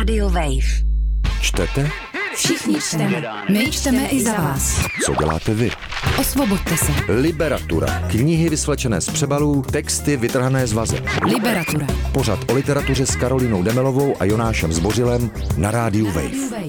Radio Wave. Čtete? Všichni čteme. My čteme i za vás. Co děláte vy? Osvoboďte se. Liberatura. Knihy vysvlečené z přebalů, texty vytrhané z vazeb. Liberatura. Pořad o literatuře s Karolínou Demelovou a Jonášem Zbořilem na rádiu Wave.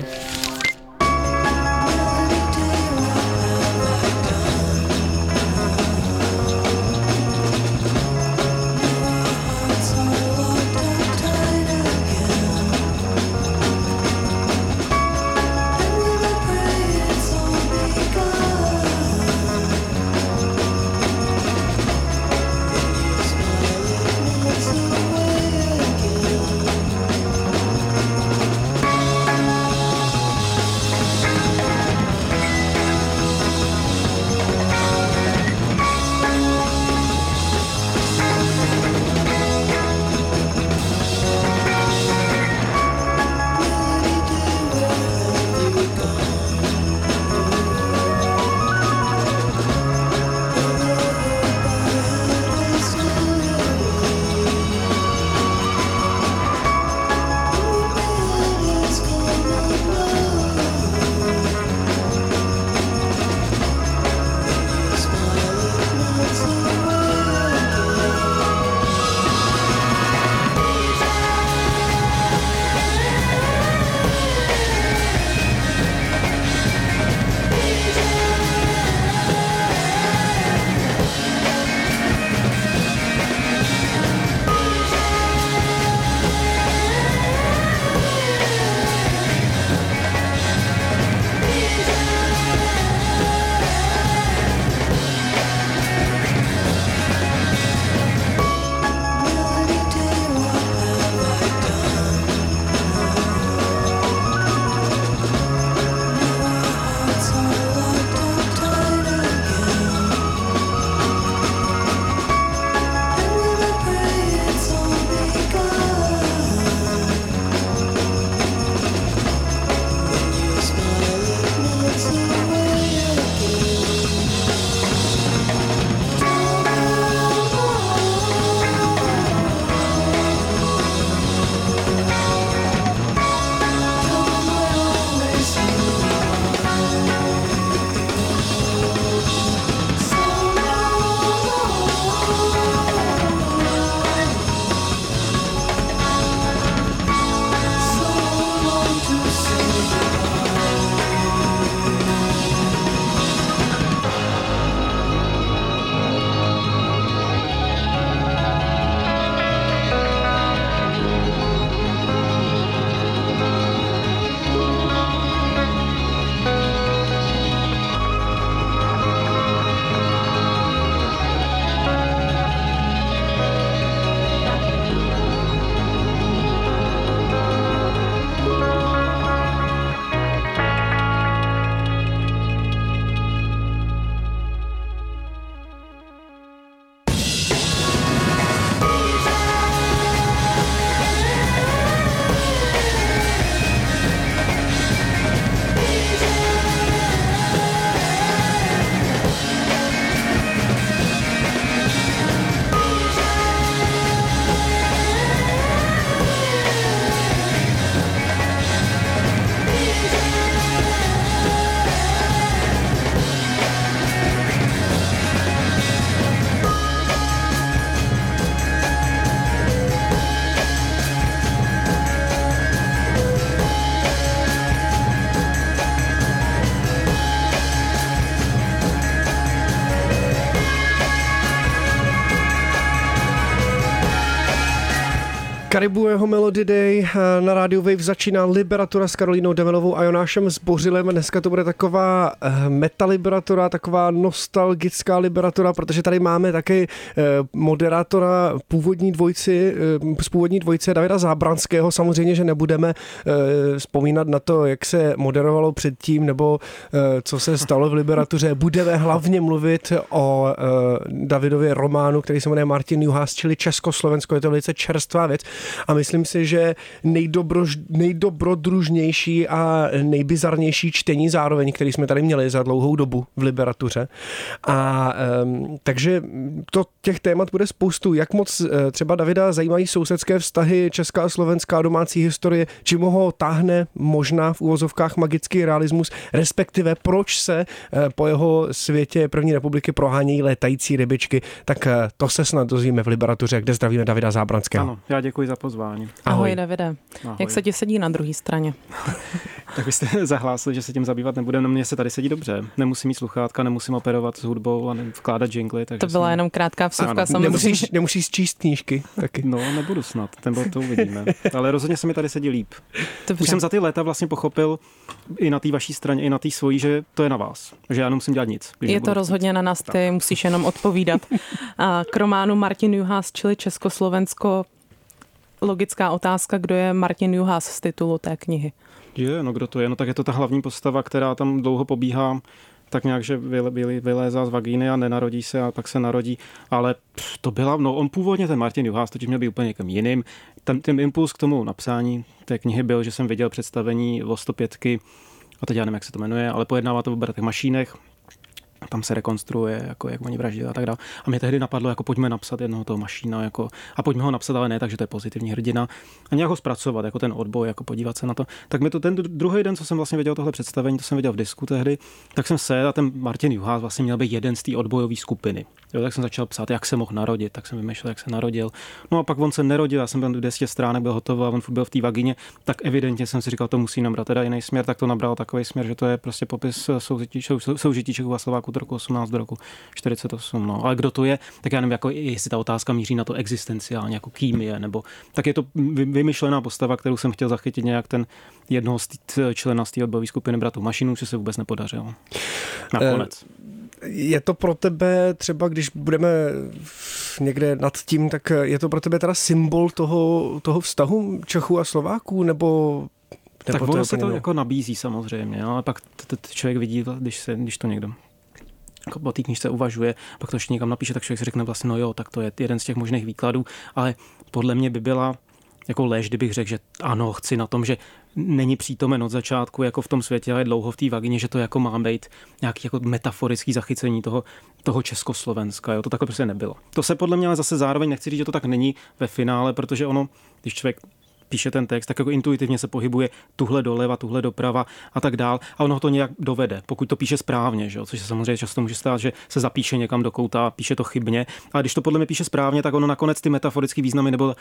Karibu Melody Day, na rádiu Wave začíná Liberatura s Karolínou Demelovou a Jonášem Zbořilem. Dneska to bude taková metaliberatura, taková nostalgická liberatura, protože tady máme taky moderátora z původní dvojice Davida Zábranského. Samozřejmě, že nebudeme vzpomínat na to, jak se moderovalo předtím, nebo co se stalo v Liberatuře. Budeme hlavně mluvit o Davidově románu, který se jmenuje Martin Juhás, čili Československo. Je to velice čerstvá věc. A myslím si, že nejdobrodružnější a nejbizarnější čtení zároveň, který jsme tady měli za dlouhou dobu v Liberatuře. A takže těch témat bude spoustu. Jak moc třeba Davida zajímají sousedské vztahy, česká a slovenská domácí historie, čím ho táhne možná v uvozovkách magický realismus, respektive proč se po jeho světě první republiky prohánějí létající rybičky, tak to se snad dozvíme v Liberatuře, kde zdravíme Davida Zábranského. Ano, já děkuji za pozvání. Ahoj Davide. Ahoj. Jak se ti sedí na druhé straně? Tak byste zahlásili, že se tím zabývat nebudeme. No, mně se tady sedí dobře. Nemusím mít sluchátka, nemusím operovat s hudbou a vkládat jingly. To byla jenom krátká vsuvka samozřejmě. Nemusíš číst knížky taky. No, nebudu snad, to uvidíme. Ale rozhodně se mi tady sedí líp. Dobře. Už jsem za ty léta vlastně pochopil i na té vaší straně, i na té svojí, že to je na vás. Že já nemusím dělat nic. Je to rozhodně na nás, ty musíš jenom odpovídat. K románu Martin Juhás, čili Československo, logická otázka, kdo je Martin Juhás z titulu té knihy? No kdo to je? No tak je to ta hlavní postava, která tam dlouho pobíhá, tak nějak, že vylézá z vagíny a nenarodí se a pak se narodí, ale to byla, on původně ten Martin Juhás totiž měl být úplně někým jiným. Ten impuls k tomu napsání té knihy byl, že jsem viděl představení o 105, a teď já nevím, jak se to jmenuje, ale pojednává to o bratech Mašínech. Tam se rekonstruuje, jako jak oni vraždili a tak dále. A mě tehdy napadlo, jako pojďme napsat jednoho toho Mašína, jako, a pojďme ho napsat, ale ne tak, že to je pozitivní hrdina, a nějak ho zpracovat, jako ten odboj, jako podívat se na to. Tak mi to ten druhý den, co jsem vlastně viděl tohle představení, to jsem viděl v disku tehdy, tak jsem se a ten Martin Juhás vlastně měl být jeden z té odbojové skupiny. Jo, tak jsem začal psát, jak se mohl narodit, tak jsem vymýšlel, jak se narodil. No a pak on se nerodil, já jsem byl 200 stránek, byl hotový a on byl v té vagině, tak evidentně jsem si říkal, to musí nabrat teda jiný směr, tak to nabralo takový směr, že to je prostě popis soužití Čechů a Slováků od roku 18 do roku 48. No. Ale kdo to je, tak já nevím, jako jestli ta otázka míří na to existenciálně, jako kým je, nebo tak je to vymyšlená postava, kterou jsem chtěl zachytit nějak ten jednoho z člena z té odbojové skupiny bratů Mašínů, že se vůbec nepodařilo. Nakonec. Je to pro tebe třeba, když budeme někde nad tím, tak je to pro tebe teda symbol toho vztahu Čechů a Slováků, nebo tak ono se to jako nabízí samozřejmě, ale pak člověk vidí, když to někdo jako o té knížce uvažuje, pak to ještě někam napíše, tak člověk si řekne vlastně, no jo, tak to je jeden z těch možných výkladů, ale podle mě by byla jako lež, kdybych řekl, že ano, chci na tom, že není přítomen od začátku jako v tom světě, ale dlouho v té vagině, že to jako má být nějaký jako metaforický zachycení toho Československa. Jo? To takhle prostě nebylo. To se podle mě ale zase zároveň nechci říct, že to tak není ve finále, protože ono, když člověk píše ten text, tak jako intuitivně se pohybuje tuhle doleva, tuhle doprava a tak dál. A ono to nějak dovede, pokud to píše správně, že jo? Což se samozřejmě často může stát, že se zapíše někam do kouta, píše to chybně. A když to podle mě píše správně, tak ono nakonec ty metaforické významy nebo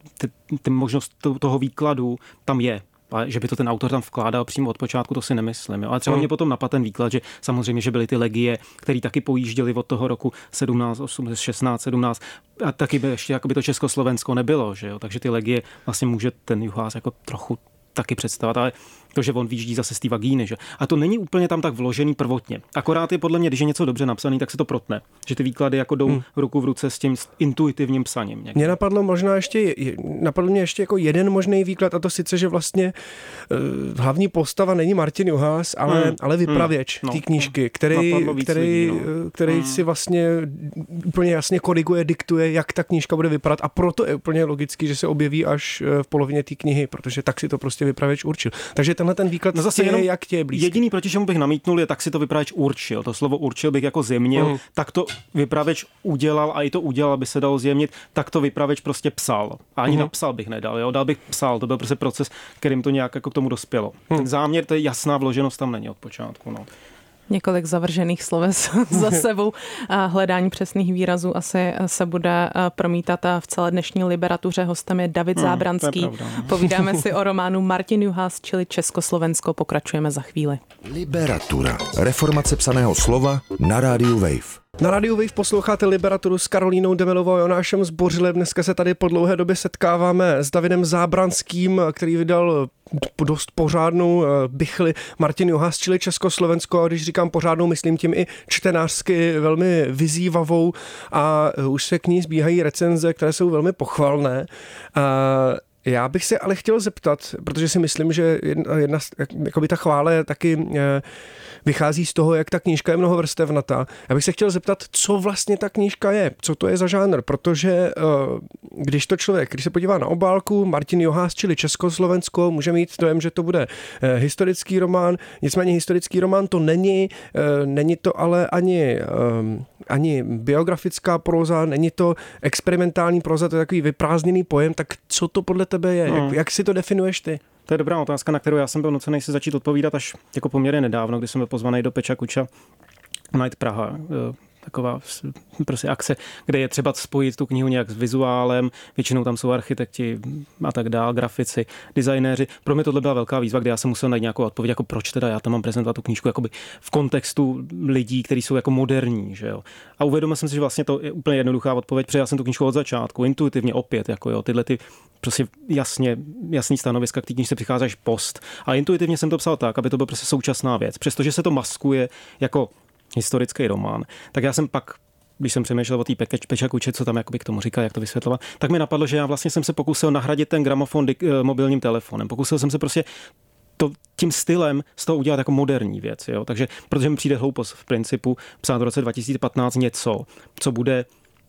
ty možnost toho výkladu tam je. A že by to ten autor tam vkládal přímo od počátku, to si nemyslím. Jo. Ale třeba mě potom napadl ten výklad, že samozřejmě, že byly ty legie, které taky pojížděly od toho roku 17, 18, 16, 17 a taky by ještě jakoby to Československo nebylo, že jo. Takže ty legie vlastně může ten Juhás jako trochu taky představit, ale to, že on výjíždí zase z té vagíny, že? A to není úplně tam tak vložený prvotně. Akorát je podle mě, když je něco dobře napsaný, tak se to protne. Že ty výklady jako jdou ruku v ruce s tím intuitivním psaním. Mě napadlo mě ještě jako jeden možný výklad, a to sice, že vlastně hlavní postava není Martin Juhás, ale vypravěč té knížky, který si vlastně úplně jasně koriguje, diktuje, jak ta knížka bude vypadat, a proto je úplně logický, že se objeví až v polovině té knihy, protože tak si to prostě vypravěč určil. Takže tenhle ten výklad zase jenom jak tě je blízký. Jediný, proti čemu bych namítnul, je tak si to vypravěč určil. To slovo určil bych jako zjemnil, tak to vypravěč udělal a i to udělal, aby se dalo zjemnit, tak to vypravěč prostě psal. A ani napsal bych nedal, jo? Dal bych psal, to byl prostě proces, kterým to nějak jako k tomu dospělo. Ten záměr, to je jasná vloženost tam není od počátku, no. Několik zavržených sloves za sebou. Hledání přesných výrazů asi se bude promítat v celé dnešní Liberatuře. Hostem je David Zábranský. Povídáme si o románu Martin Juhás, čili Československo. Pokračujeme za chvíli. Liberatura. Reformace psaného slova na rádiu Wave. Na rádiu Wave posloucháte Liberaturu s Karolínou Demelovou a Jonášem Zbořilem. Dneska se tady po dlouhé době setkáváme s Davidem Zábranským, který vydal dost pořádnou bichli Martin Juhás, čili Československo, a když říkám pořádnou, myslím tím i čtenářsky velmi vyzývavou, a už se k ní zbíhají recenze, které jsou velmi pochvalné. Já bych se ale chtěl zeptat, protože si myslím, že jedna jakoby ta chvále taky vychází z toho, jak ta knížka je mnohovrstevnatá. Já bych se chtěl zeptat, co vlastně ta knížka je, co to je za žánr, protože když se podívá na obálku Martin Johás, čili Československo, může mít dojem, že to bude historický román, nicméně historický román to není to ale ani biografická próza, není to experimentální próza, to je takový vyprázdněný pojem, tak co to podle tebe je? Jak si to definuješ ty? To je dobrá otázka, na kterou já jsem byl nucený se začít odpovídat až jako poměrně nedávno, kdy jsem byl pozvaný do Peča Kuča Night Praha. Taková prostě akce, kde je třeba spojit tu knihu nějak s vizuálem, většinou tam jsou architekti a tak dál, grafici, designéři. Pro mě tohle byla velká výzva, kde já jsem musel najít nějakou odpověď, jako proč teda já tam mám prezentovat tu knížku jakoby v kontextu lidí, kteří jsou jako moderní, že jo. A uvědomil jsem si, že vlastně to je úplně jednoduchá odpověď, protože já jsem tu knížku od začátku intuitivně opět, jako jo, tyhle ty prostě jasný stanoviska k té knížce přichází až post. A intuitivně jsem to psal tak, aby to byla prostě současná věc, přestože se to maskuje jako historický román, tak já jsem pak, když jsem přemýšlel o té Peča Kuče, co tam jakoby k tomu říká, jak to vysvětlovat, tak mi napadlo, že já vlastně jsem se pokusil nahradit ten gramofon mobilním telefonem. Pokusil jsem se prostě tím stylem z toho udělat jako moderní věc. Jo? Takže, protože mi přijde hloupost v principu psát v roce 2015 něco, co bude,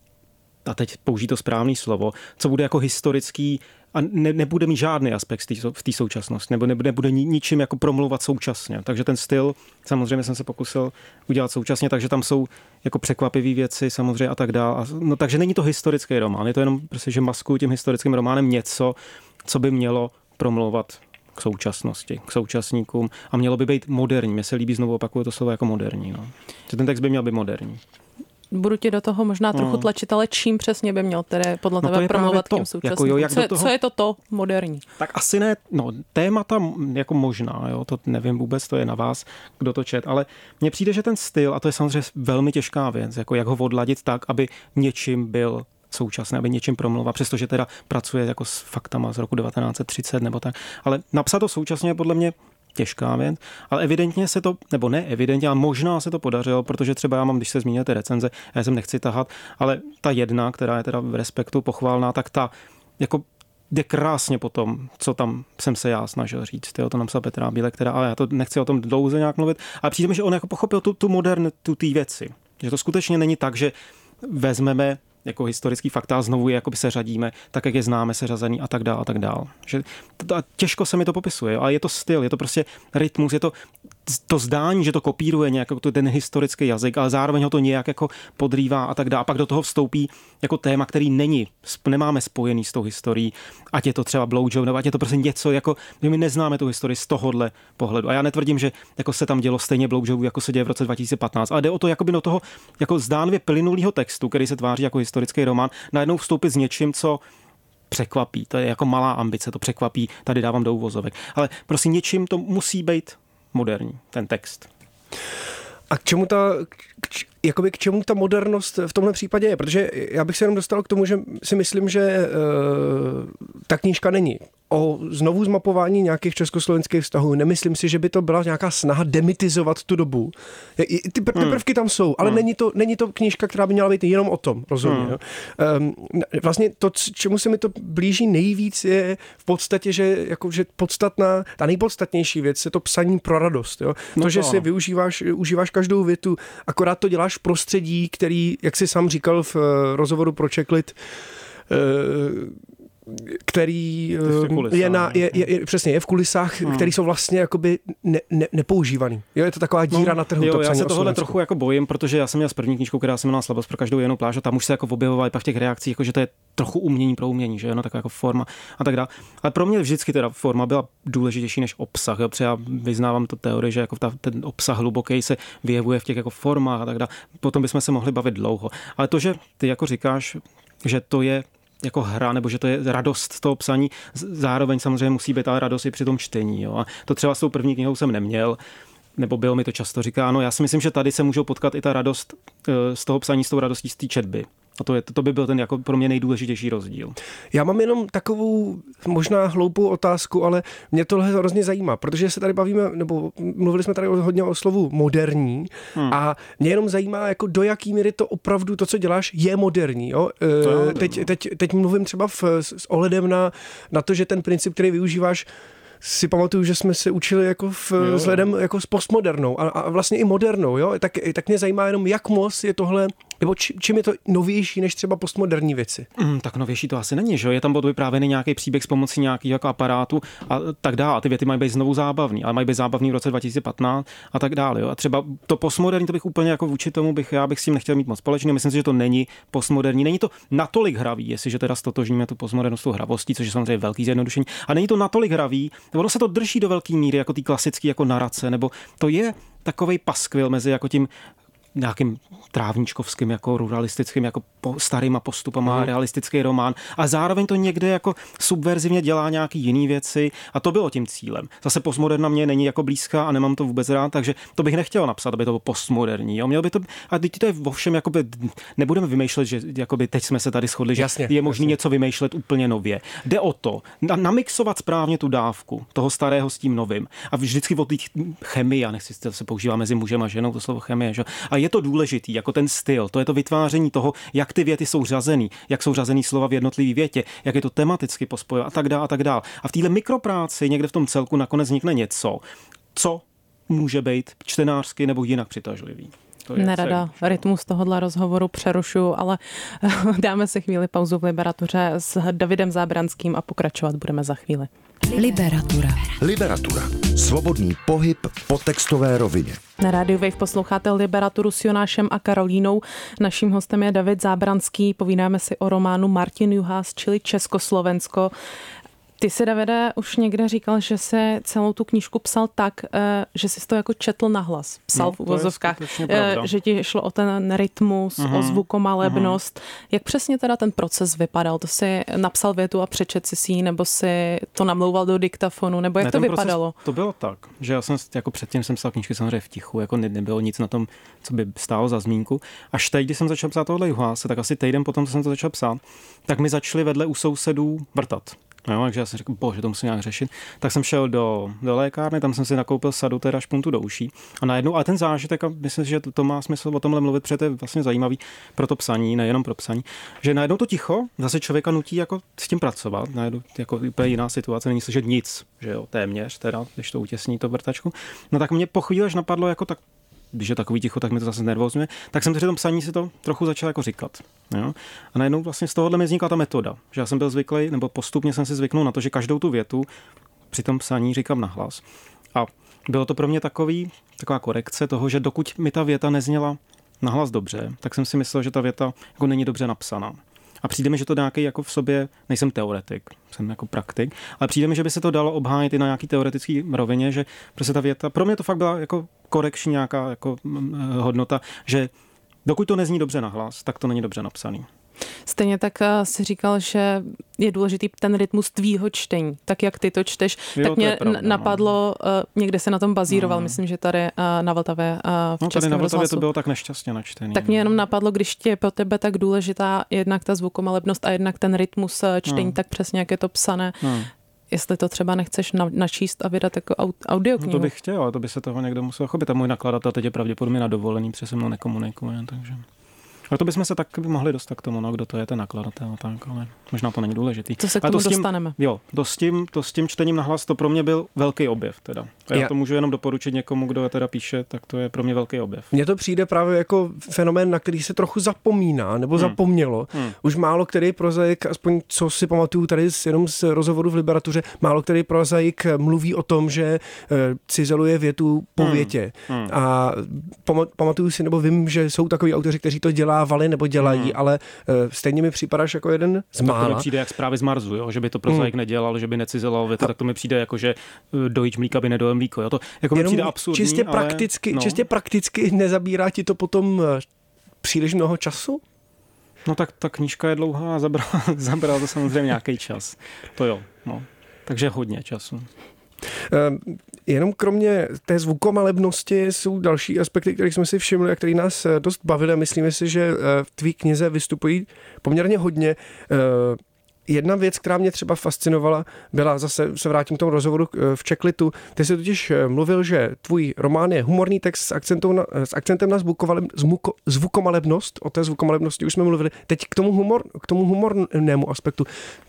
a teď použij to správné slovo, co bude jako historický a nebude mít žádný aspekt v té současnosti, nebo nebude ničím jako promlouvat současně. Takže ten styl samozřejmě jsem se pokusil udělat současně, takže tam jsou jako překvapivé věci samozřejmě a tak dál. No, takže není to historický román, je to jenom prostě, že maskuju tím historickým románem něco, co by mělo promlouvat k současnosti, k současníkům a mělo by být moderní. Mně se líbí, znovu opakuju to slovo, jako moderní. No. Že ten text by měl být moderní. Budu ti do toho možná trochu tlačit, ale čím přesně by měl tedy podle tebe promlouvat k těm současným? Jako co je to moderní? Tak asi ne, témata jako možná, jo, to nevím vůbec, to je na vás, kdo to čet, ale mně přijde, že ten styl, a to je samozřejmě velmi těžká věc, jako jak ho odladit tak, aby něčím byl současný, aby něčím promluval, přestože teda pracuje jako s faktama z roku 1930 nebo tak, ale napsat to současně je podle mě těžká věc, ale evidentně se to, nebo ne evidentně, ale možná se to podařilo, protože třeba já mám, když se zmínil ty recenze, já jsem nechci tahat, ale ta jedna, která je teda v Respektu pochválná, tak ta jako jde krásně po tom, co tam jsem se já snažil říct. To napsal Petr Bílek, ale já to nechci o tom dlouze nějak mluvit, ale přijde mi, že on jako pochopil tu modernitu té věci. Že to skutečně není tak, že vezmeme jako historický fakta a znovu je jakoby seřadíme, tak jak je známe seřazený a tak dál a tak dál. Že těžko se mi to popisuje, ale je to styl, je to prostě rytmus, je to zdání, že to kopíruje nějak jako ten historický jazyk, ale zároveň ho to nějak jako podrývá a tak dále. A pak do toho vstoupí jako téma, který nemáme spojený s tou historií, ať je to třeba blowjob, nebo ať je to prostě něco, jako my neznáme tu historii z tohohle pohledu. A já netvrdím, že jako se tam dělo stejně blowjobu, jako se děje v roce 2015, ale jde o to jakoby do toho jako zdánlivě plynulýho textu, který se tváří jako historický román, najednou vstoupit s něčím, co překvapí. To je jako malá ambice, to překvapí, tady dávám do uvozovek. Ale prostě něčím to musí být moderní, ten text. A k čemu ta modernost v tomhle případě je? Protože já bych se jenom dostal k tomu, že si myslím, že ta knížka není o znovu zmapování nějakých československých vztahů. Nemyslím si, že by to byla nějaká snaha demitizovat tu dobu. Ty prvky tam jsou, ale není to knížka, která by měla být jenom o tom, rozumím. Vlastně to, čemu se mi to blíží nejvíc, je v podstatě, že podstatná, ta nejpodstatnější věc je to psaní pro radost. Jo? Že si užíváš každou větu, akorát to děláš v prostředí, který, jak jsi sám říkal v rozhovoru pro Checklit, který je v kulisách, který jsou vlastně jakoby nepoužívaný. Jo, je to taková díra na trhu. Já se tohle trochu jako bojím, protože já jsem měl s první knížkou, která se jmenovala Slabost pro každou jinou pláž, a tam už se jako objevovaly pak v těch reakcích, jako že to je trochu umění pro umění, že taková jako forma a tak dále. Ale pro mě vždycky teda forma byla důležitější než obsah. Jo? Protože já vyznávám tu teorii, že jako ten obsah hluboký se vyjevuje v těch jako formách a tak dále. Potom bychom se mohli bavit dlouho. Ale to, že ty jako říkáš, že to je jako hra, nebo že to je radost toho psaní, zároveň samozřejmě musí být ale radost i při tom čtení. Jo? A to třeba s tou první knihou jsem neměl, nebo bylo mi to často říkáno. Já si myslím, že tady se můžou potkat i ta radost z toho psaní, s tou radostí z té četby. A to by byl ten jako pro mě nejdůležitější rozdíl. Já mám jenom takovou možná hloupou otázku, ale mě tohle hrozně zajímá, protože se tady bavíme, nebo mluvili jsme tady hodně o slovu moderní a mě jenom zajímá, jako do jaký míry to opravdu to, co děláš, je moderní. Jo? Teď mluvím třeba s ohledem na to, že ten princip, který využíváš, si pamatuju, že jsme se učili jako vzhledem jako s postmodernou a vlastně i modernou, jo? Tak mě zajímá jenom, jak moc je tohle, nebo čím je to novější než třeba postmoderní věci. Tak novější to asi není, že je tam vyprávěný nějaký příběh s pomocí nějakého jako aparátu a tak dále. A ty věty mají být znovu zábavný, ale mají být zábavný v roce 2015 a tak dále. Jo? A třeba to postmoderní, to bych úplně jako vůči tomu já bych s tím nechtěl mít moc společný. Myslím si, že to není postmoderní. Není to natolik hravý, jestliže teda stotožníme tu postmodernost s tou hravostí, což je samozřejmě velký zjednodušení. A není to natolik hravý, ono se to drží do velké míry jako ty klasické jako narace, nebo to je takovej paskvil mezi jako tím nějakým trávničkovským, jako ruralistickým, jako starýma postupama, realistický román a zároveň to někde jako subverzivně dělá nějaký jiný věci a to bylo tím cílem. Zase postmoderna mě není jako blízká a nemám to vůbec rád, takže to bych nechtěl napsat, aby to bylo postmoderní. Jo? Mělo by to, a teď to je ovšem, jakoby, nebudeme vymýšlet, že jakoby teď jsme se tady shodli, že je možné něco vymýšlet úplně nově. Jde o to, namixovat správně tu dávku toho starého s tím novým. A vždycky o té chemii, já nechci se používá mezi mužem a ženou to slovo chemie, že? A je to důležitý, jako ten styl, to je to vytváření toho, jak ty věty jsou řazený, jak jsou řazený slova v jednotlivé větě, jak je to tematicky pospojeno a tak dále a tak dále. A v téhle mikropráci někde v tom celku nakonec vznikne něco, co může být čtenářsky nebo jinak přitažlivý. Nerada rytmus tohohle rozhovoru přerušuju, ale dáme si chvíli pauzu v Liberatuře s Davidem Zábranským a pokračovat budeme za chvíli. Liberatura. Svobodný pohyb po textové rovině. Na rádiu Wave posloucháte Liberaturu s Jonášem a Karolínou. Naším hostem je David Zábranský. Povídáme si o románu Martin Juhász, čili Československo. Ty si, Davide, už někde říkal, že se celou tu knížku psal tak, že jsi to jako četl nahlas. Psal v uvozovkách, že ti šlo o ten rytmus, o zvukomalebnost. Jak přesně teda ten proces vypadal? To si napsal větu a přečet si ji, nebo si to namlouval do diktafonu, nebo jak to vypadalo? To bylo tak, že já jsem jako předtím jsem psal knížky samozřejmě v tichu, jako nebylo nic na tom, co by stálo za zmínku. Až teď, když jsem začal psát tohle Juháse, tak asi týden potom, co jsem to začal psát, tak mi začali vedle u sousedů vrtat. No, takže já jsem řekl, bože, to musím nějak řešit. Tak jsem šel do lékárny, tam jsem si nakoupil sadu teda špuntu do uší. A najednou, ale ten zážitek, a myslím si, že to má smysl o tomhle mluvit, protože to je vlastně zajímavý pro to psaní, nejenom pro psaní, že najednou to ticho zase člověka nutí jako s tím pracovat. Najednou jako úplně jiná situace, není slyšet nic, že jo, téměř, teda, když to utěsní to vrtačku. No tak mě po chvíli až napadlo jako tak, když je takový ticho, tak mi to zase nervózňuje, tak jsem při tom psaní si to trochu začal jako říkat. Jo? A najednou vlastně z tohohle mi vznikla ta metoda, že já jsem byl zvyklý, nebo postupně jsem si zvyknul na to, že každou tu větu při tom psaní říkám nahlas. A bylo to pro mě taková korekce toho, že dokud mi ta věta nezněla nahlas dobře, tak jsem si myslel, že ta věta jako není dobře napsaná. A přijde mi, že to nějaký jako v sobě, nejsem teoretik, jsem jako praktik, ale přijde mi, že by se to dalo obhájit i na nějaký teoretický rovině, že prostě ta věta, pro mě to fakt byla jako korekční nějaká jako hodnota, že dokud to nezní dobře nahlas, tak to není dobře napsaný. Stejně tak si říkal, že je důležitý ten rytmus tvýho čtení. Tak jak ty to čteš, jo, tak mě napadlo, někde se na tom bazíroval, myslím, že tady na Vltavě v Českém rozhlasu. Tady na Vltavě to bylo tak nešťastně načtený. Tak mě jenom napadlo, když je pro tebe tak důležitá jednak ta zvukomalebnost a jednak ten rytmus čtení, tak přesně jak je to psané. Jestli to třeba nechceš načíst a vydat jako audioknihu. No to bych chtěl, ale to by se toho někdo musel chopit. A můj nakladatel teď je pravděpodobně na dovolený, protože se mnou nekomunikuje, takže... Ale to bychom se tak mohli dostat k tomu, kdo to je ten nakladatel, tak, ale možná to není důležitý. Co se k tomu dostaneme? Jo, to s tím čtením nahlas, to pro mě byl velký objev teda. A já to můžu jenom doporučit někomu, kdo teda píše, tak to je pro mě velký objev. Mně to přijde právě jako fenomén, na který se trochu zapomíná, nebo zapomnělo. Už málo který prozaik, aspoň co si pamatuju tady jenom z rozhovoru v Liberatuře, málo který prozaik mluví o tom, že cizeluje větu po větě. A pamatuju si, nebo vím, že jsou takový autoři, kteří to dělávali nebo dělají, ale stejně mi připadáš jako jeden z mála. To mi přijde jak zprávy z Marsu, jo? Že by to prozaik nedělal, že by necizeloval větu, tak to mi přijde jako, že dojíč mlíka by nedojel mlíko. Jo? To jako mi přijde absurdní, čistě prakticky nezabírá ti to potom příliš mnoho času? No tak ta knížka je dlouhá a zabrala to samozřejmě nějaký čas. To jo, no. Takže hodně času. Jenom kromě té zvukomalebnosti jsou další aspekty, které jsme si všimli a které nás dost bavily. Myslíme si, že v tvý knize vystupují poměrně hodně. Jedna věc, která mě třeba fascinovala, byla, zase se vrátím k tomu rozhovoru v Checklitu, ty jsi totiž mluvil, že tvůj román je humorný text s akcentem na zvukomalebnost, o té zvukomalebnosti už jsme mluvili. Teď k tomu humornému aspektu.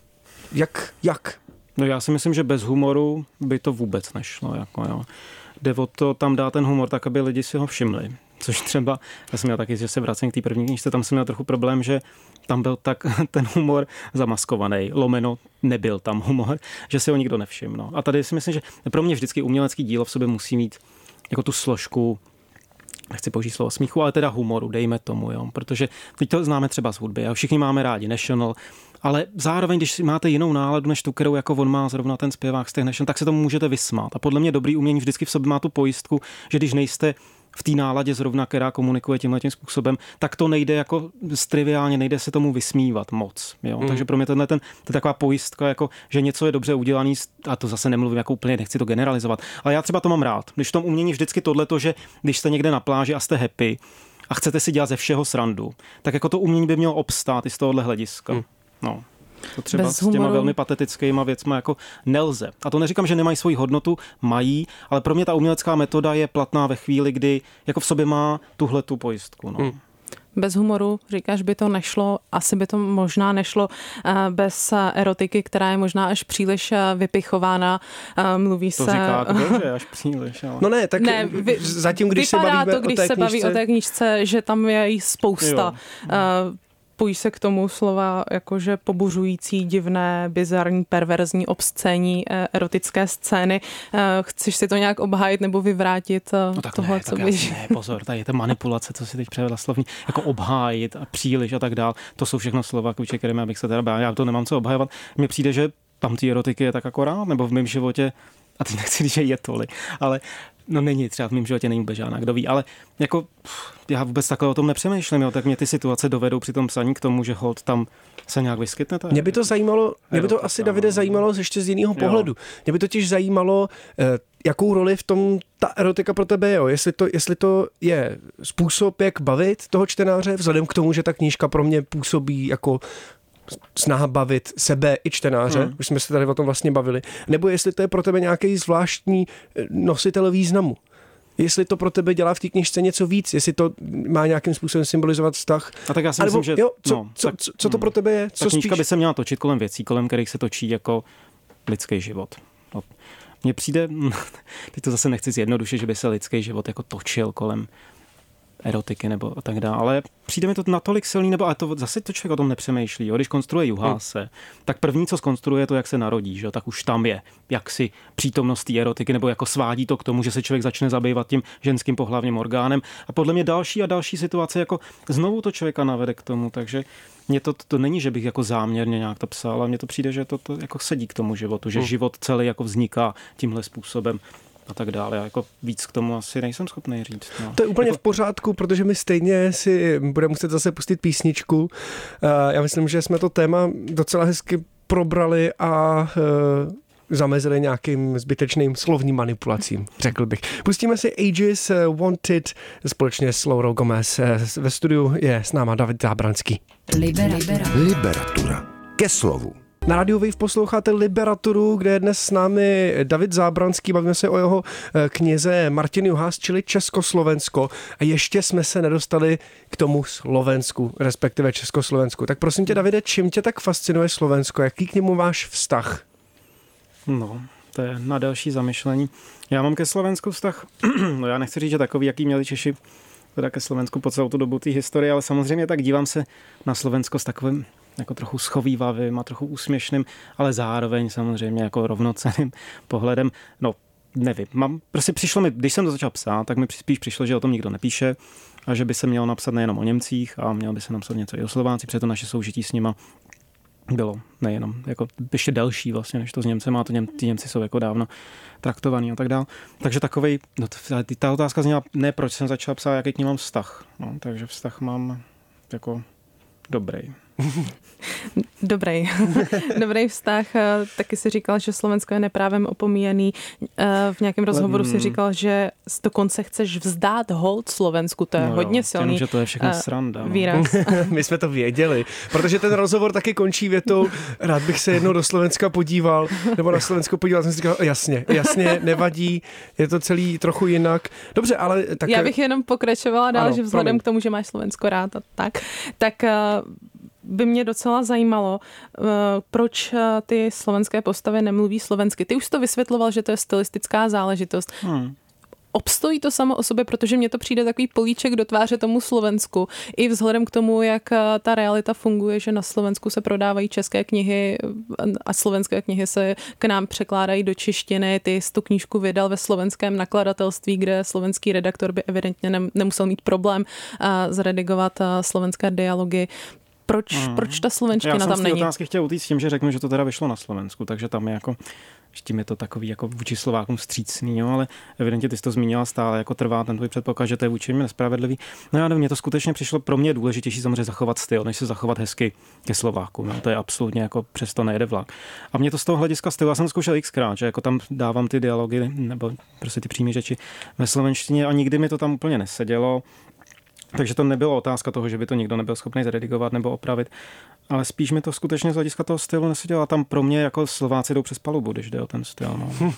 Jak? No já si myslím, že bez humoru by to vůbec nešlo. Jde o to tam dá ten humor tak, aby lidi si ho všimli. Což třeba, já jsem měl taky, že se vracím k té první knížce, tam jsem měl trochu problém, že tam byl tak ten humor zamaskovaný, lomeno nebyl tam humor, že si ho nikdo nevšiml. No. A tady si myslím, že pro mě vždycky umělecký dílo v sobě musí mít jako tu složku, nechci použít slovo smíchu, ale teda humoru, dejme tomu, jo. Protože teď to známe třeba z hudby a všichni máme rádi National, ale zároveň, když máte jinou náladu, než tu, kterou jako on má zrovna ten zpěvák z těch National, tak se tomu můžete vysmát. A podle mě dobrý umění vždycky v sobě má tu pojistku, že když nejste v té náladě zrovna, která komunikuje tímhletím způsobem, tak to nejde jako triviálně, nejde se tomu vysmívat moc. Jo? Takže pro mě to je taková pojistka, jako, že něco je dobře udělaný, a to zase nemluvím jako úplně, nechci to generalizovat, ale já třeba to mám rád. Když v tom umění vždycky tohleto, že když jste někde na pláži a jste happy a chcete si dělat ze všeho srandu, tak jako to umění by mělo obstát i z tohohle hlediska. No. To třeba s těma velmi patetickýma věcma jako nelze. A to neříkám, že nemají svoji hodnotu, mají, ale pro mě ta umělecká metoda je platná ve chvíli, kdy jako v sobě má tuhletu pojistku. No. Bez humoru, říkáš, by to nešlo, asi by to možná nešlo bez erotiky, která je možná až příliš vypichována. Mluví to se... říká kdo, že až příliš. Ale... No ne, tak zatím, když se bavíme to, když se baví o té knížce, že tam je jí spousta. Pojí se k tomu slova jakože pobuřující, divné, bizarní, perverzní, obscénní, erotické scény. Chceš si to nějak obhájit nebo vyvrátit tohle, co běží? Ne, pozor, tady je ta manipulace, co si teď převedla slovní, jako obhájit a příliš a tak dál. To jsou všechno slova, kvůli kterým abych se teda já to nemám co obhajovat. Mně přijde, že tam ty erotiky je tak akorát, nebo v mém životě, a teď nechci říct, že je tolik, ale no není, třeba v mém životě není vůbec žádná, kdo ví, ale jako já vůbec takhle o tom nepřemýšlím, jo, tak mě ty situace dovedou při tom psaní k tomu, že hold tam se nějak vyskytne. Mě by to zajímalo, mě by to asi, Davide, zajímalo ještě z jiného pohledu. Mě by totiž zajímalo, jakou roli v tom ta erotika pro tebe je, jo? Jestli to je způsob, jak bavit toho čtenáře, vzhledem k tomu, že ta knížka pro mě působí jako snaha bavit sebe i čtenáře, už jsme se tady o tom vlastně bavili, nebo jestli to je pro tebe nějaký zvláštní nositel významu. Jestli to pro tebe dělá v té knižce něco víc, jestli to má nějakým způsobem symbolizovat vztah. A tak já si myslím, že... Jo, co to pro tebe je? Ta knížka by se měla točit kolem věcí, kolem kterých se točí jako lidský život. Mně přijde, teď to zase nechci zjednodušit, že by se lidský život jako točil kolem erotiky nebo a tak dále, ale přijde mi to natolik silný, nebo ale to zase to člověk o tom nepřemýšlí. Jo? Když konstruuje Juháse, tak první, co zkonstruuje, to, jak se narodí, že? Tak už tam je jaksi přítomnost té erotiky, nebo jako svádí to k tomu, že se člověk začne zabývat tím ženským pohlavním orgánem. A podle mě další a další situace jako znovu to člověka navede k tomu, takže mně to není, že bych jako záměrně nějak to psal, ale mně to přijde, že to jako sedí k tomu životu, že život celý jako vzniká tímhle způsobem. A tak dále. Já jako víc k tomu asi nejsem schopný říct. No. To je úplně v pořádku, protože my stejně si budeme muset zase pustit písničku. Já myslím, že jsme to téma docela hezky probrali a zamezili nějakým zbytečným slovním manipulacím, řekl bych. Pustíme si Ages Wanted společně s Laurou Gomez. Ve studiu je s náma David Zábranský. Liberatura. Ke slovu. Na Radio Wave posloucháte Liberaturu, kde je dnes s námi David Zábranský. Bavíme se o jeho knize Martin Juhás, čili Československo. A ještě jsme se nedostali k tomu Slovensku, respektive Československu. Tak prosím tě, Davide, čím tě tak fascinuje Slovensko? Jaký k němu máš vztah? No, to je na další zamyšlení. Já mám ke Slovensku vztah, no já nechci říct, že takový, jaký měli Češi teda ke Slovensku po celou tu dobu té historie, ale samozřejmě tak dívám se na Slovensko s takovým jako trochu schovívavým a trochu úsměšným, ale zároveň samozřejmě jako rovnocenným pohledem. No, nevím. Prostě přišlo mi, když jsem to začal psát, tak mi spíš přišlo, že o tom nikdo nepíše a že by se mělo napsat nejenom o Němcích a mělo by se napsat něco i o Slovácích, protože to naše soužití s nima bylo nejenom jako ještě delší vlastně, než to s Němcem, a to ty Němci jsou jako dávno traktovaný a tak dál. Takže takovej, no ta otázka zněla, ne proč jsem začal psát, jaký k ním mám vztah. No, takže vztah mám jako dobrý. Dobrý vztah. Taky si říkal, že Slovensko je neprávem opomíjený. V nějakém rozhovoru si říkal, že dokonce chceš vzdát hold Slovensku. To je hodně silný. Jenom, že to je všechno sranda. Výraz. My jsme to věděli, protože ten rozhovor taky končí větou, rád bych se jednou do Slovenska podíval, nebo na Slovensko podíval. Jsem si říkal, jasně, nevadí, je to celý trochu jinak. Dobře, ale tak... Já bych jenom pokračovala dál, že vzhledem k tomu, že máš Slovensko rád a tak by mě docela zajímalo, proč ty slovenské postavy nemluví slovensky. Ty už to vysvětloval, že to je stylistická záležitost. Obstojí to samo o sobě, protože mně to přijde takový políček do tváře tomu Slovensku. I vzhledem k tomu, jak ta realita funguje, že na Slovensku se prodávají české knihy a slovenské knihy se k nám překládají do češtiny. Ty jsi tu knížku vydal ve slovenském nakladatelství, kde slovenský redaktor by evidentně nemusel mít problém zredigovat slovenské dialogy. Proč ta slovenština tam není? Já jsem z té otázky chtěl utíct s tím, že řeknu, že to teda vyšlo na Slovensku, takže tam je jako, s tím je to takový jako vůči Slovákům vstřícný, jo, ale evidentně ty jsi to zmínila stále, jako trvá ten tvůj předpoklad, že to je vůči mě nespravedlivý. No já nevím, mně to skutečně přišlo pro mě důležitější samozřejmě zachovat styl, než se zachovat hezky ke Slovákům. No, to je absolutně jako přesto nejede vlak. A mě to z toho hlediska stylu, já jsem zkoušel xkrát, že jako tam dávám ty dialogy nebo prostě ty přímé řeči ve slovenštině a nikdy mi to tam úplně nesedělo. Takže to nebyla otázka toho, že by to nikdo nebyl schopný zredigovat nebo opravit, ale spíš mi to skutečně z hlediska toho stylu nesedělo a tam pro mě jako Slováci jdou přes palubu, když jde o ten styl. No.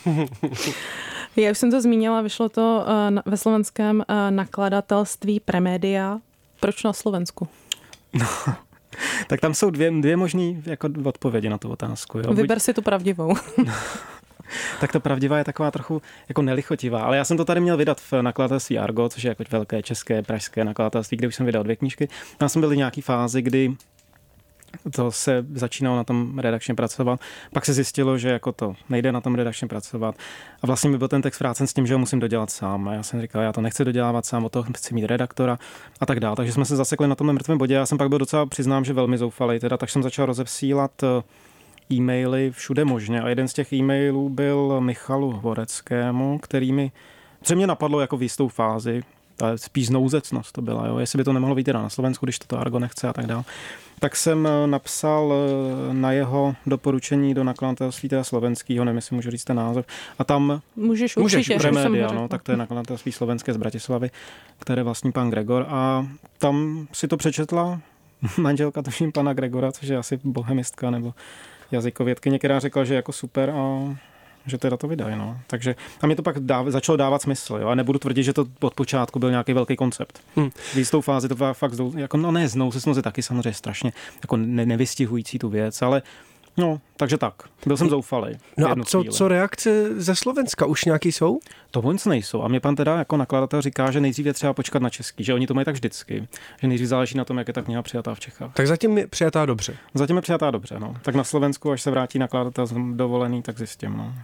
Já už jsem to zmínila, vyšlo to ve slovenském nakladatelství Premedia. Proč na Slovensku? No, tak tam jsou dvě možné jako odpovědi na tu otázku. Jo. Vyber si tu pravdivou. Tak ta pravdivá je taková trochu jako nelichotivá, ale já jsem to tady měl vydat v nakladatelství Argo, což je jako velké české, pražské nakladatelství, kde už jsem vydal 2 knížky. Já jsem byl v nějaký fázi, kdy to se začínalo na tom redakčně pracovat. Pak se zjistilo, že jako to nejde na tom redakčně pracovat. A vlastně mi byl ten text vrácen s tím, že ho musím dodělat sám. A já jsem říkal, já to nechci dodělávat sám, o to chci mít redaktora a tak dále. Takže jsme se zasekli na tomhle mrtvém bodě. Já jsem pak byl docela, přiznám, že velmi zoufalý, tak jsem začal rozesílat e-maily všude možně. A jeden z těch e-mailů byl Michalu Horeckému, co mě napadlo jako v jistou fázi, ta spíš znouzecnost to byla, jo? Jestli by to nemohlo být teda na Slovensku, když to Argo nechce a tak dále. Tak jsem napsal na jeho doporučení do nakladatelství teda slovenského, nevím, jestli můžu říct ten název. A tam můžeš určitě, Premedia, no, tak to je nakladatelství slovenské z Bratislavy, které vlastní pan Gregor. A tam si to přečetla manželka tuším pana Gregora, což je asi bohemistka nebo jazykovědkyně, která řekla, že je jako super a že teda to vydají. No. Takže a mě to pak začalo dávat smysl. Jo? A nebudu tvrdit, že to od počátku byl nějaký velký koncept. V jistou fázi to fakt jako, no ne, znouzecnost je taky samozřejmě strašně jako nevystihující tu věc, ale no, takže tak. Byl jsem zoufalý. No a co reakce ze Slovenska? Už nějaký jsou? To nic nejsou. A mě pan teda jako nakladatel říká, že nejdřív je třeba počkat na český, že oni to mají tak vždycky, že nejdřív záleží na tom, jak je ta kniha přijatá v Čechách. Tak zatím je přijatá dobře. Zatím je přijatá dobře, no. Tak na Slovensku, až se vrátí nakladatel dovolený, tak zjistím, no.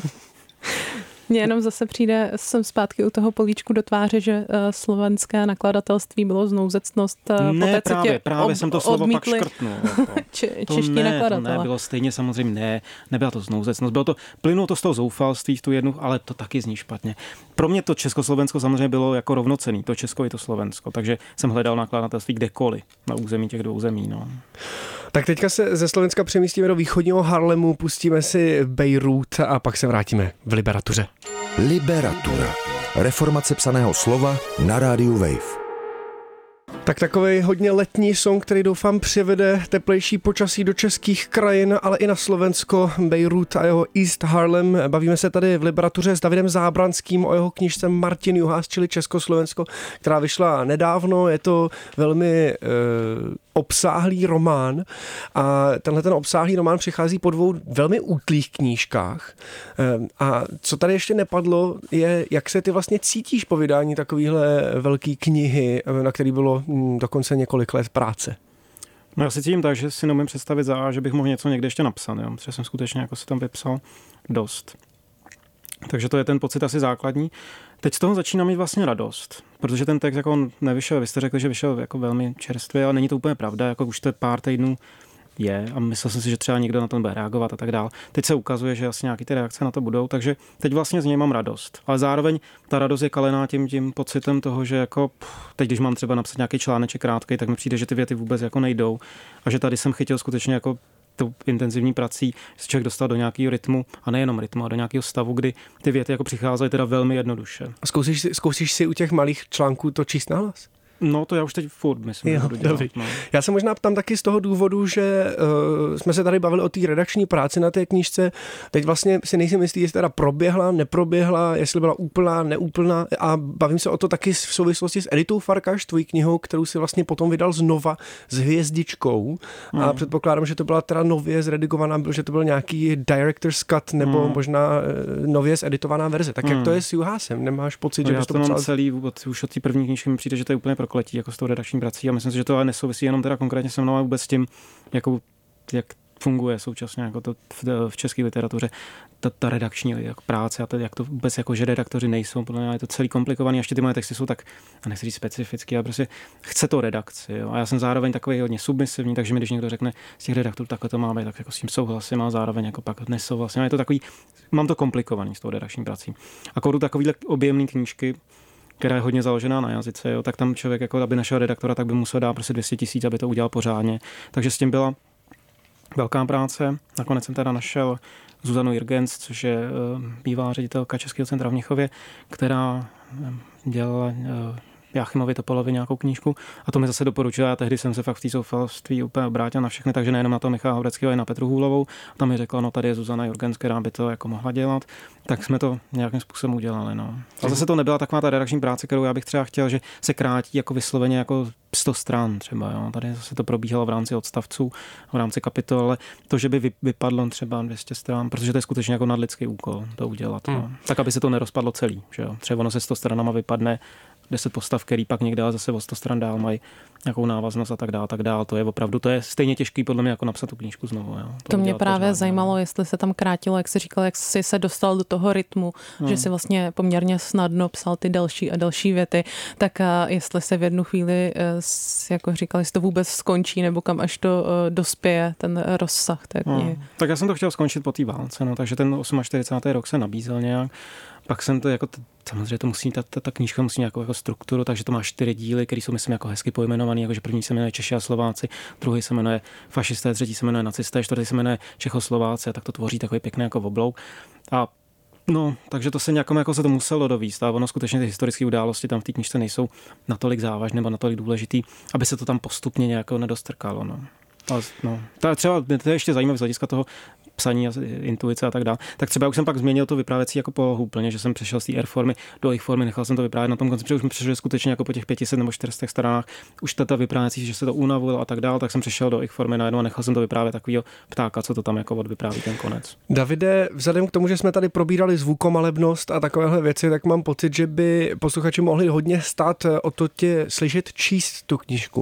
Mně jenom zase jsem zpátky u toho políčku do tváře, že slovenské nakladatelství bylo znouzecnost. Ne, právě jsem to slovo pak škrtnul. Čeští nakladatelé. To nebylo stejně samozřejmě, nebyla to znouzecnost. Plynulo to z toho zoufalství v tu jednu, ale to taky zní špatně. Pro mě to Československo samozřejmě bylo jako rovnocenný, to Česko i to Slovensko, takže jsem hledal nakladatelství kdekoliv na území těch 2 zemí. No. Tak teďka se ze Slovenska přemístíme do východního Harlemu, pustíme si Bejrút a pak se vrátíme v Liberatuře. Liberatura. Reformace psaného slova na rádiu Wave. Tak takovej hodně letní song, který doufám přivede teplejší počasí do českých krajin, ale i na Slovensko, Bejrút a jeho East Harlem. Bavíme se tady v Liberatuře s Davidem Zábranským o jeho knížce Martin Juhás, čili Československo, která vyšla nedávno. Je to velmi obsáhlý román a tenhle ten obsáhlý román přichází po 2 velmi útlých knížkách. A co tady ještě nepadlo, je, jak se ty vlastně cítíš po vydání takovéhle velké knihy, na který bylo dokonce několik let práce. No já si cítím tak, že si neumím představit že bych mohl něco někde ještě napsat, jo? Protože jsem skutečně jako si tam vypsal dost. Takže to je ten pocit asi základní. Teď z toho začínám mít vlastně radost, protože ten text jako nevyšel, vy jste řekli, že vyšel jako velmi čerstvě, ale není to úplně pravda, jako už to je pár týdnů je a myslel jsem si, že třeba někdo na to bude reagovat a tak dál. Teď se ukazuje, že asi nějaké ty reakce na to budou, takže teď vlastně z něj mám radost. Ale zároveň ta radost je kalená tím pocitem toho, že jako teď, když mám třeba napsat nějaký článeček krátký, tak mi přijde, že ty věty vůbec jako nejdou a že tady jsem chytil skutečně jako tou intenzivní prací, že se člověk dostal do nějakého rytmu a nejenom rytmu, a do nějakého stavu, kdy ty věty jako přicházejí teda velmi jednoduše. A zkoušíš si u těch malých článků to číst nahlas? No to já už teď furt myslím, že budu dělat. No. Já se možná ptám taky z toho důvodu, že jsme se tady bavili o té redakční práci na té knížce. Teď vlastně si nejsem jistý, jestli teda proběhla, neproběhla, jestli byla úplná, neúplná a bavím se o to taky v souvislosti s Editou Farkaš, tvojí knihou, kterou si vlastně potom vydal znova s hvězdičkou a předpokládám, že to byla teda nově zredigovaná, že to byl nějaký director's cut nebo možná nově zeditovaná verze. Tak jak to je s Juhásem? Nemáš pocit, že já to mám celý, už od té první knížky mi přijde, že to je úplně prokletí jako s tou redakční prací a myslím si, že to ale nesouvisí jenom teda konkrétně se mnou, ale vůbec s tím, jako, jak funguje současně jako to v české literatuře ta redakční jako práce a to, jak to vůbec jako, že redaktoři nejsou, podle mě je to celý komplikovaný, ještě ty moje texty jsou tak, a nechci říct specifický, ale prostě chce to redakci, jo? A já jsem zároveň takový hodně submisivní, takže mi když někdo řekne z těch redaktorů takhle to máme, tak jako s tím souhlasím a zároveň jako pak nesouhlasím. A je to takový, mám to komplikovaný s tou redakční prací. A kodu takovýhle objemný knížky, která je hodně založená na jazyce, jo, tak tam člověk, jako aby našel redaktora, tak by musel dát prostě 200 000, aby to udělal pořádně. Takže s tím byla velká práce. Nakonec jsem teda našel Zuzanu Jürgens, což je bývalá ředitelka Českého centra v Mnichově, která dělala Jáchymovi Topolovi nějakou knížku a to mi zase doporučila. Já tehdy jsem se fakt v té zoufalství úplně obrátil na všechny, takže nejenom na to Michala Havreckého, ale i na Petru Hůlovou. Tam mi řekla, no tady je Zuzana Jürgens, která by to jako mohla dělat. Tak jsme to nějakým způsobem udělali. No. A zase to nebyla taková ta redakční práce, kterou já bych třeba chtěl, že se krátí jako vysloveně jako 100 stran třeba. Jo. Tady zase to probíhalo v rámci odstavců, v rámci kapitol, ale to, že by vypadlo třeba 200 stran, protože to je skutečně jako nadlidský úkol to udělat. No. Tak, aby se to nerozpadlo celý. Že jo. Třeba ono se 100 stranama vypadne 10 postav, který pak někde zase o 100 stran dál mají nějakou návaznost a tak dál. To je opravdu, to je stejně těžký podle mě jako napsat tu knížku znovu. Jo. To mě právě zajímalo, jestli se tam krátilo, jak jsi říkal, jak jsi se dostal do toho rytmu, že si vlastně poměrně snadno psal ty další a další věty, tak jestli se v jednu chvíli, jako říkal, jestli to vůbec skončí, nebo kam až to dospěje, ten rozsah té knihy. Tak já jsem to chtěl skončit po té válce, no, takže ten 48. rok se nabízel nějak. Pak jsem to jako, samozřejmě to musí, ta knížka musí nějakou jako strukturu, takže to má 4 díly, které jsou, myslím, jako hezky pojmenovaný, jakože první se jmenuje Češi a Slováci, druhý se jmenuje Fašisté, třetí se jmenuje Nacisté, čtvrtý se jmenuje Čechoslováci a tak to tvoří takový pěkný jako oblouk. A no, takže to se nějakom jako se to muselo dovíst a ono skutečně ty historické události tam v té knížce nejsou natolik závažné nebo natolik důležitý, aby se to tam postupně nějak nedostrkalo, no. No, to je ještě zajímavé z hlediska toho psaní a intuice a tak dále. Tak třeba už jsem pak změnil to vyprávěcí jako polohu úplně, že jsem přešel z té R-formy do I-formy, nechal jsem to vyprávět na tom konci, protože už mi přišlo skutečně jako po těch 500 nebo 400 stranách už ta vyprávěcí, že se to unavilo a tak dále, tak jsem přešel do I-formy najednou a nechal jsem to vyprávět takovýho ptáka, co to tam jako odvypráví ten konec. Davide, vzhledem k tomu, že jsme tady probírali zvukomalebnost a takovéhle věci, tak mám pocit, že by posluchači mohli hodně stát o to tě slyšet číst tu knížku.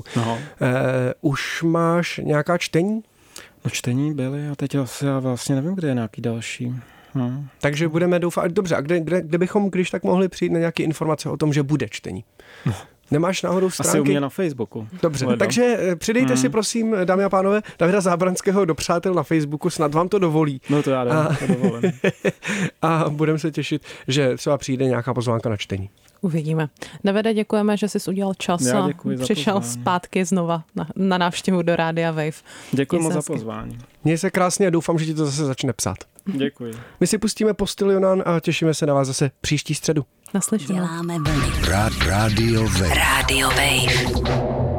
Už máš nějaká čtení? No čtení byly a teď já vlastně nevím, kde je nějaký další. Takže budeme doufat. Dobře, a kde bychom, když tak mohli přijít na nějaké informace o tom, že bude čtení? Nemáš náhodou stránky? Asi u mě na Facebooku. Dobře, takže přidejte si prosím, dámy a pánové, Davida Zábranského do přátel na Facebooku, snad vám to dovolí. No to já dám, to dovolím. A budeme se těšit, že třeba přijde nějaká pozvánka na čtení. Uvidíme. Davide, děkujeme, že jsi udělal čas a přišel zpátky znova na návštěvu do Rádia Wave. Děkuji moc za pozvání. Měj se krásně a doufám, že ti to zase začne psát. Děkuji. My si pustíme Postilionan a těšíme se na vás zase příští středu. Naslyšenou. Děláme vlny. Radio Wave. Radio Wave.